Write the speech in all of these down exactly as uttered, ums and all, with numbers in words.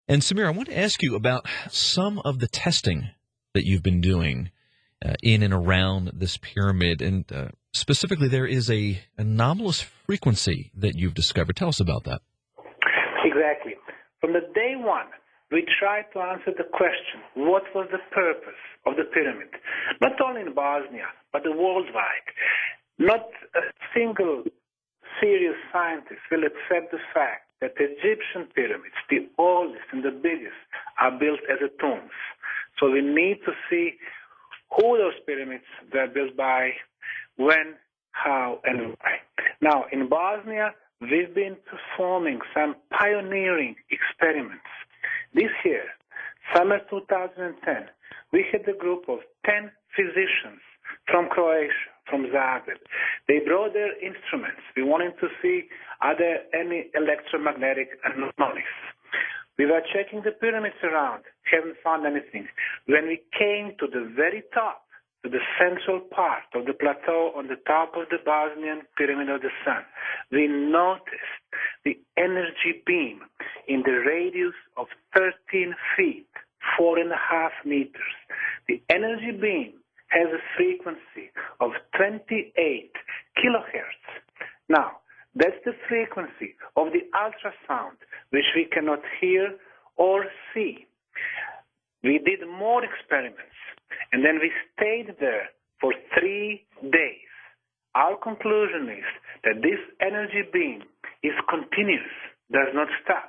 And Samir, I want to ask you about some of the testing that you've been doing uh, in and around this pyramid. And uh, specifically, there is a anomalous frequency that you've discovered. Tell us about that. Exactly. From the day one, we tried to answer the question, what was the purpose of the pyramid? Not only in Bosnia, but worldwide. Not a single serious scientist will accept the fact that the Egyptian pyramids, the oldest and the biggest, are built as a tombs. So we need to see who those pyramids were built by, when, how, and why. Now, in Bosnia, we've been performing some pioneering experiments. This year, summer two thousand ten, we had a group of ten physicians from Croatia, from Zagreb. They brought their instruments. We wanted to see, are there any electromagnetic anomalies? We were checking the pyramids around, haven't found anything. When we came to the very top, to the central part of the plateau on the top of the Bosnian Pyramid of the Sun, we noticed the energy beam in the radius of thirteen feet, four and a half meters. The energy beam has a frequency of twenty-eight kilohertz. Now, that's the frequency of the ultrasound, which we cannot hear or see. We did more experiments, and then we stayed there for three days. Our conclusion is that this energy beam is continuous, does not stop.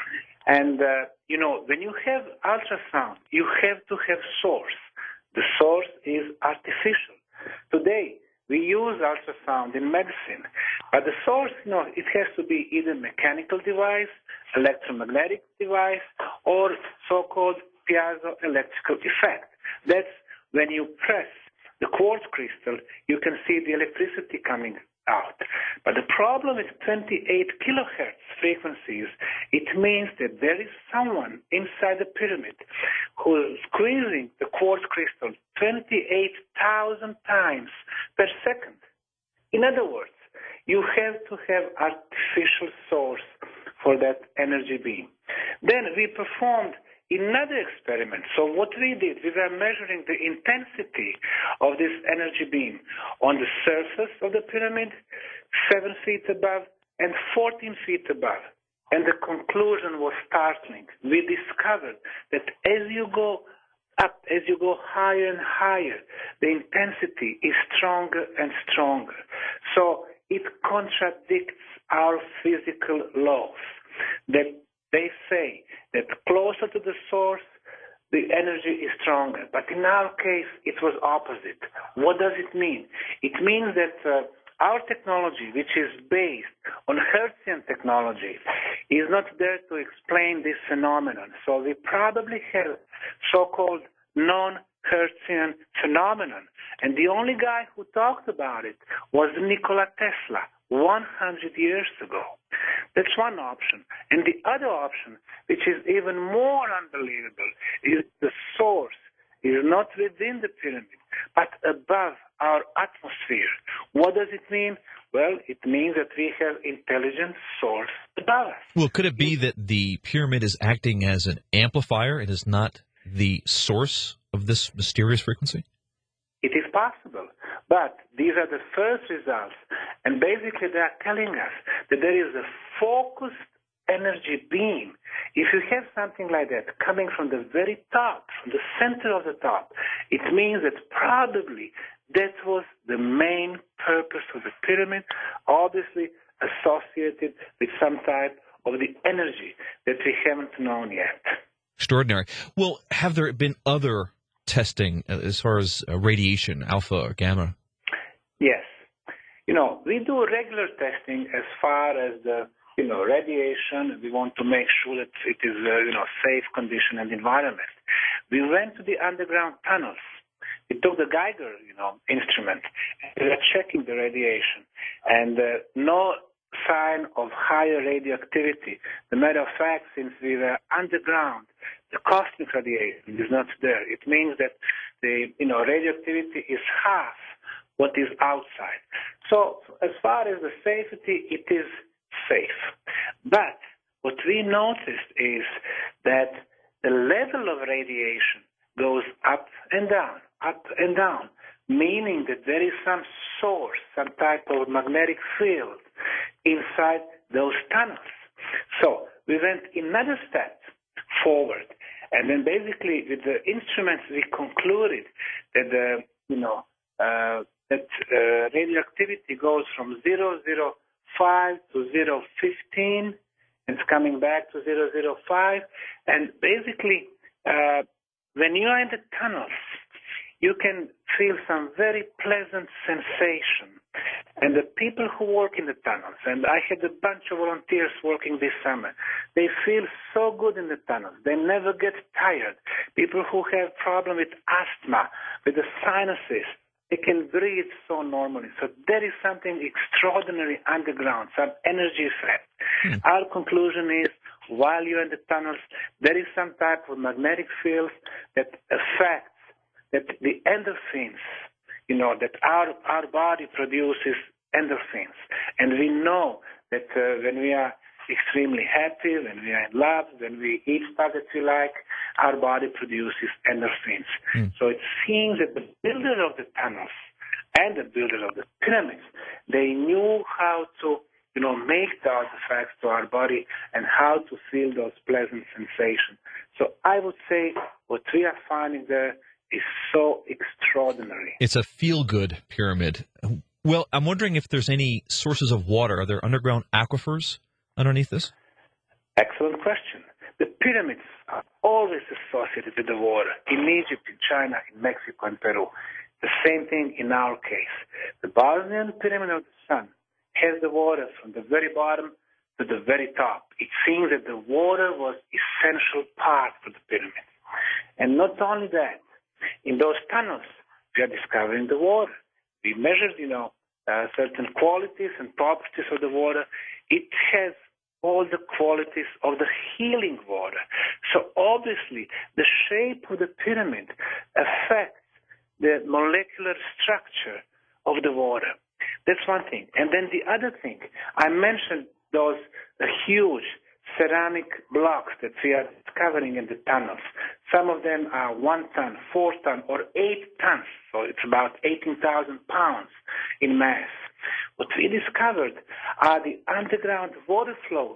And, uh, you know, when you have ultrasound, you have to have source. The source is artificial. Today, we use ultrasound in medicine, but the source, you know, it has to be either mechanical device, electromagnetic device, or so-called piezoelectrical effect. That's when you press the quartz crystal, you can see the electricity coming out. But the problem with twenty-eight kilohertz frequencies, it means that there is someone inside the pyramid who is squeezing the quartz crystal twenty-eight thousand times per second. In other words, you have to have artificial source for that energy beam. Then we performed another experiment. So what we did, we were measuring the intensity of this energy beam on the surface of the pyramid, seven feet above and fourteen feet above. And the conclusion was startling. We discovered that as you go up, as you go higher and higher, the intensity is stronger and stronger. So it contradicts our physical laws that they say that closer to the source, the energy is stronger. But in our case, it was opposite. What does it mean? It means that uh, our technology, which is based on Hertzian technology, is not there to explain this phenomenon. So we probably have so-called non-Hertzian phenomenon. And the only guy who talked about it was Nikola Tesla one hundred years ago. That's one option. And the other option, which is even more unbelievable, is the source is not within the pyramid, but above our atmosphere. What does it mean? Well, it means that we have intelligent source above us. Well, could it be that the pyramid is acting as an amplifier and is not the source of this mysterious frequency? It is possible, but these are the first results, and basically they are telling us that there is a focused energy beam. If you have something like that coming from the very top, from the center of the top, it means that probably that was the main purpose of the pyramid, obviously associated with some type of the energy that we haven't known yet. Extraordinary. Well, have there been other testing as far as uh, radiation, alpha or gamma? Yes. You know, we do regular testing as far as the, you know, radiation. We want to make sure that it is, uh, you know, safe condition and environment. We went to the underground tunnels. We took the Geiger, you know, instrument. We were checking the radiation. And uh, no sign of higher radioactivity. The matter of fact, since we were underground, the cosmic radiation is not there. It means that the, you know, radioactivity is half what is outside. So as far as the safety, it is safe. But what we noticed is that the level of radiation goes up and down, up and down, meaning that there is some source, some type of magnetic field inside those tunnels. So we went another step forward, and then basically with the instruments we concluded that the you know uh, that uh, radioactivity goes from zero zero five to zero fifteen. It's coming back to zero zero five, and basically uh, when you are in the tunnels, you can feel some very pleasant sensation. And the people who work in the tunnels, and I had a bunch of volunteers working this summer, they feel so good in the tunnels. They never get tired. People who have problem with asthma, with the sinuses, they can breathe so normally. So there is something extraordinary underground, some energy effect. Hmm. Our conclusion is, while you're in the tunnels, there is some type of magnetic field that affects that the endorphins, you know, that our, our body produces endorphins. And we know that uh, when we are extremely happy, when we are in love, when we eat stuff that we like, our body produces endorphins. Mm. So it seems that the builder of the tunnels and the builder of the pyramids, they knew how to, you know, make those effects to our body and how to feel those pleasant sensations. So I would say what we are finding there is so extraordinary. It's a feel-good pyramid. Well, I'm wondering if there's any sources of water. Are there underground aquifers underneath this? Excellent question. The pyramids are always associated with the water. In Egypt, in China, in Mexico, and Peru. The same thing in our case. The Bosnian Pyramid of the Sun has the water from the very bottom to the very top. It seems that the water was essential part of the pyramid. And not only that, in those tunnels, we are discovering the water. We measured, you know, uh, certain qualities and properties of the water. It has all the qualities of the healing water. So obviously, the shape of the pyramid affects the molecular structure of the water. That's one thing. And then the other thing, I mentioned those uh, huge ceramic blocks that we are discovering in the tunnels. Some of them are one ton, four ton, or eight tons. So it's about eighteen thousand pounds in mass. What we discovered are the underground water flows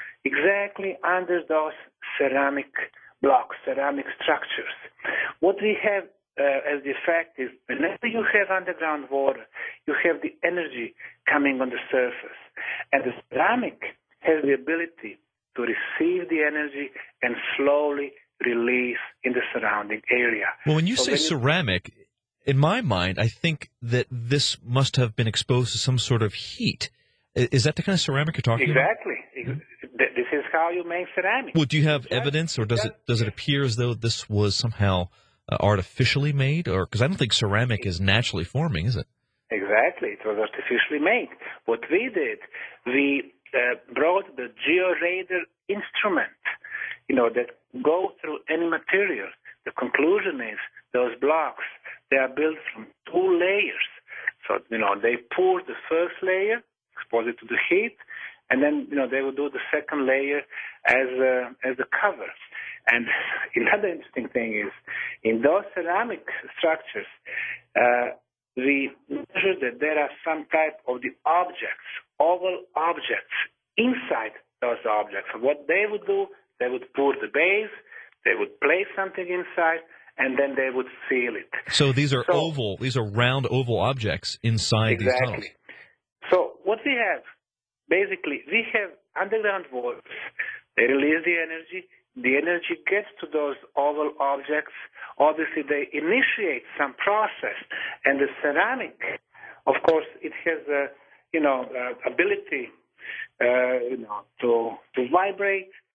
exactly under those ceramic blocks, ceramic structures. What we have uh, as the effect is whenever you have underground water, you have the energy coming on the surface. And the ceramic has the ability to receive the energy and slowly release in the surrounding area. Well, when you so say when ceramic, you... in my mind, I think that this must have been exposed to some sort of heat. Is that the kind of ceramic you're talking exactly. about? Exactly. This is how you make ceramic. Well, do you have evidence, or does it does it appear as though this was somehow uh, artificially made? Or because I don't think ceramic is naturally forming, is it? Exactly. It was artificially made. What we did, we uh, brought the GeoRadar instrument, you know, that go through any material. The conclusion is those blocks, they are built from two layers. So, you know, they pour the first layer, expose it to the heat, and then, you know, they will do the second layer as a, as a cover. And another interesting thing is, in those ceramic structures, uh, we measured that there are some type of the objects, oval objects, inside those objects. So what they would do, they would pour the base, they would place something inside, and then they would seal it. So these are so, oval, these are round oval objects inside exactly. these tunnels. So what we have, basically, we have underground waters. They release the energy. The energy gets to those oval objects. Obviously, they initiate some process. And the ceramic, of course, it has a, you know, uh, ability, uh, you know, to, to vibrate,